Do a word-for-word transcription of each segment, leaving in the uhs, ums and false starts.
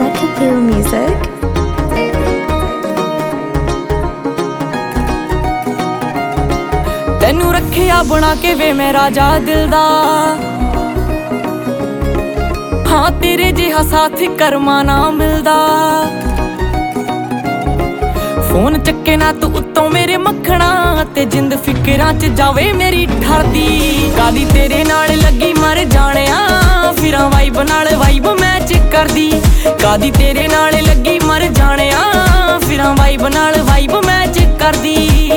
Zakapil Music. ਤੈਨੂੰ ਰੱਖਿਆ ਬਣਾ ਕੇ ਵੇ ਮੈਂ ਰਾਜਾ ਦਿਲ ਦਾ, ਹਾਂ ਤੇਰੇ ਜਿਹਾ ਸਾਥ ਕਰਮਾ ਨਾ ਮਿਲਦਾ। ਫੋਨ ਚੱਕੇ ਨਾ ਤੂੰ ਉੱਤੋਂ ਮੇਰੇ ਮੱਖਣਾ, ਤੇ ਜਿੰਦ ਫਿਕਰਾਂ 'ਚ ਜਾਵੇ ਮੇਰੀ ਠਰਦੀ। ਕਾਦੀ ਤੇਰੇ ਨਾਲ ਲੱਗੀ ਮਰ ਜਾਣਿਆ, ਫਿਰਾਂ ਵਾਈਬ ਨਾਲ ਵਾਈਬ ਮੈਚ ਕਰਦੀ। ਕਾਦੀ ਤੇਰੇ ਨਾਲ ਲੱਗੀ ਮਰ ਜਾਣਿਆ, ਫਿਰਾਂ ਵਾਈਬ ਨਾਲ ਵਾਈਬ ਮੈਚ ਕਰਦੀ।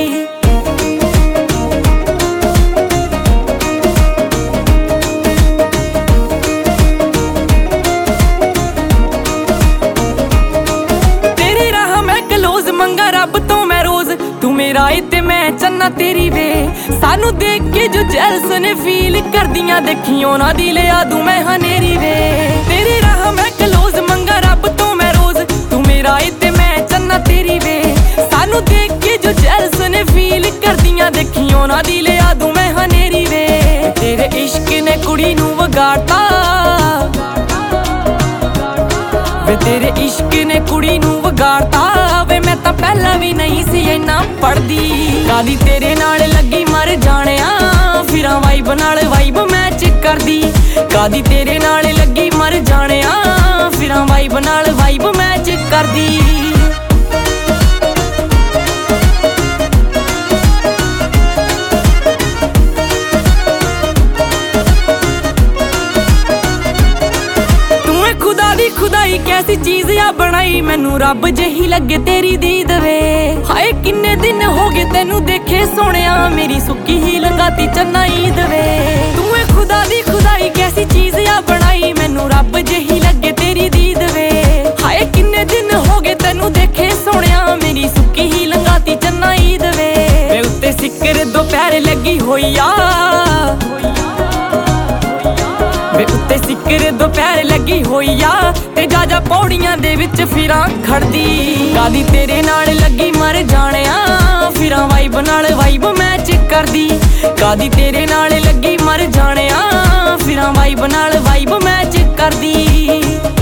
ਮੰਗਾ ਰੱਬ ਤੋਂ ਮੈਂ ਰੋਜ਼, ਤੂੰ ਮੇਰਾ ਏ ਤੇ ਮੈਂ ਚੰਨਾ ਤੇਰੀ ਵੇ। ਸਾਨੂੰ ਦੇਖ ਕੇ ਜੋ ਜੈਲਸ ਨੇ ਫੀਲ ਕਰਦੀਆਂ, ਦੇਖੀ ਉਹਨਾਂ ਦੀ ਲਿਆ ਦੂੰ ਮੈਂ ਹਨੇਰੀ ਵੇ। ਤੇਰੀ ਰਾਹ ਮੈਂ ਕਲੋਜ਼ ਮੰਗਾ ਰੱਬ ਤੋਂ ਮੈਂ ਰੋਜ਼, ਤੂੰ ਮੇਰਾ ਏ ਤੇ ਮੈਂ ਚੰਨਾ ਤੇਰੀ ਵੇ। ਸਾਨੂੰ ਦੇਖ ਕੇ ਜੋ ਜੈਲਸ ਨੇ ਫੀਲ ਕਰਦੀਆਂ, ਦੇਖੀ ਉਹਨਾਂ ਦੀ ਲਿਆ ਦੂੰ ਮੈਂ ਹਨੇਰੀ ਵੇ। ਤੇਰੇ ਇਸ਼ਕ ਨੇ ਕੁੜੀ ਨੂੰ ਵਿਗਾੜਤਾ ਵੇ, ਤੇਰੇ ਇਸ਼ਕ ਨੇ ਕੁੜੀ ਨੂੰ ਵਿਗਾੜਤਾ ਵੇ। ਮੈਂ ਤਾਂ ਪਹਿਲਾਂ ਵੀ ਨਹੀਂ ਸੀ ਇੰਨਾ ਪੜਦੀ। ਕਾਦੀ ਤੇਰੇ ਨਾਲ ਲੱਗੀ ਮਰ ਜਾਣਿਆ, ਫਿਰਾਂ ਵਾਈਬ ਨਾਲ ਵਾਈਬ ਮੈਚ ਕਰਦੀ। ਕਾਦੀ ਤੇਰੇ ਨਾਲ ਲੱਗੀ ਮਰ ਜਾਣਿਆ, ਫਿਰਾਂ ਵਾਈਬ ਨਾਲ ਵਾਈਬ ਮੈਚ ਕਰਦੀ। ਖੁਦਾਈ ਕੈਸੀ ਚੀਜ਼ ਆ ਬਣਾਈ, ਮੈਨੂੰ ਰੱਬ ਜਿਹੀ ਲੱਗੇ ਤੇਰੀ ਦੀਦ ਵੇ। ਹਾਏ ਕਿੰਨੇ ਦਿਨ ਹੋ ਗਏ ਤੈਨੂੰ ਦੇਖੇ ਸੋਹਣਿਆ, ਮੇਰੀ ਸੁੱਕੀ ਹੀ ਲੰਗਾਤੀ ਚੰਨਾ ਈਦ ਵੇ। ਤੂੰ ਏ ਖੁਦਾ ਦੀ ਖੁਦਾਈ ਕੈਸੀ ਚੀਜ਼ ਆ ਬਣਾਈ, ਮੈਨੂੰ ਰੱਬ ਜਿਹੀ ਲੱਗੇ ਤੇਰੀ ਦੀਦ ਵੇ। ਹਾਏ ਕਿੰਨੇ ਦਿਨ ਹੋ ਗਏ ਤੈਨੂੰ ਦੇਖੇ ਸੋਹਣਿਆ, ਮੇਰੀ ਸੁੱਕੀ ਹੀ ਲੰਗਾਤੀ ਚੰਨਾ ਈਦ ਵੇ। ਵੇ ਉੱਤੇ ਸਿੱਕਰ ਦੁਪਹਿਰ ਲੱਗੀ ਹੋਈ ਆ, ਵੇ ਉੱਤੇ ਸਿੱਕਰ ਦੁਪਹਿਰ ਲੱਗੀ ਹੋਈ ਆ, ਤੇ ਜਾ ਜਾ ਪੌੜੀਆਂ ਦੇ ਵਿੱਚ ਫਿਰਾਂ ਖੜਦੀ। ਕਾਦੀ ਤੇਰੇ ਨਾਲ ਲੱਗੀ ਮਰ ਜਾਣਿਆ, ਫਿਰਾਂ ਵਾਈਬ ਨਾਲ ਵਾਈਬ ਮੈਚ ਕਰਦੀ। ਕਾਦੀ ਤੇਰੇ ਨਾਲ ਲੱਗੀ ਮਰ ਜਾਣਿਆ, ਫਿਰਾਂ ਵਾਈਬ ਨਾਲ ਵਾਈਬ ਮੈਚ ਕਰਦੀ।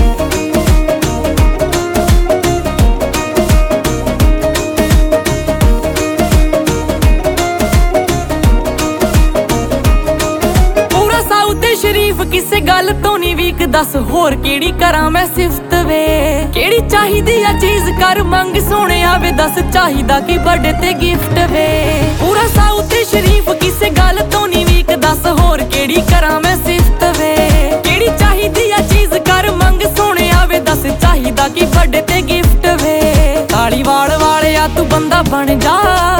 ਸ਼ਰੀਫ ਕਿਸੇ ਗੱਲ ਤੋਂ ਨੀ ਵੀਕ, ਦੱਸ ਹੋਰ ਕਿਹੜੀ ਕਰਾਂ ਮੈਂ ਸਿਫਤ ਵੇ। ਕਿਹੜੀ ਚਾਹੀਦੀ ਆ ਚੀਜ਼ ਕਰ ਮੰਗ ਸੋਹਣਿਆ ਵੇ, ਦੱਸ ਚਾਹੀਦਾ ਕੀ ਬਰਥਡੇ ਤੇ ਗਿਫਟ ਵੇ। ਪੂਰਾ ਸਾਊਥ ਸ਼ਰੀਫ ਕਿਸੇ ਗੱਲ ਤੋਂ ਨੀ ਵੀਕ, ਦੱਸ ਹੋਰ ਕਿਹੜੀ ਕਰਾਂ ਮੈਂ ਸਿਫਤ ਵੇ। ਕਿਹੜੀ ਚਾਹੀਦੀ ਆ ਚੀਜ਼ ਕਰ ਮੰਗ ਸੋਹਣਿਆ ਵੇ, ਦੱਸ ਚਾਹੀਦਾ ਕੀ ਬਰਥਡੇ ਤੇ ਗਿਫਟ ਵੇ। ਤਾਲੀ ਵਾਲ ਵਾਲਿਆ ਤੂੰ ਬੰਦਾ ਬਣ ਜਾ,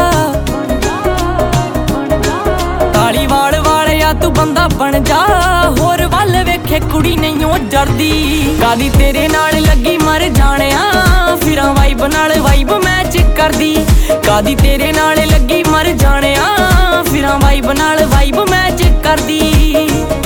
ਤਾਲੀ ਵਾਲ ਵਾਲਿਆ ਤੂੰ ਬੰਦਾ ਬਣ ਜਾ, ਹੋਰ ਵੱਲ ਵੇਖੇ ਕੁੜੀ ਨਹੀਂ ਉਹ ਜਰਦੀ। ਕਾਦੀ ਤੇਰੇ ਨਾਲ ਲੱਗੀ ਮਰ ਜਾਣਿਆ, ਫਿਰਾਂ ਵਾਈਬ ਨਾਲ ਵਾਈਬ ਮੈਚ ਕਰਦੀ। ਕਾਦੀ ਤੇਰੇ ਨਾਲ ਲੱਗੀ ਮਰ ਜਾਣਿਆ, ਫਿਰਾਂ ਵਾਈਬ ਨਾਲ ਵਾਈਬ ਮੈਚ ਕਰਦੀ।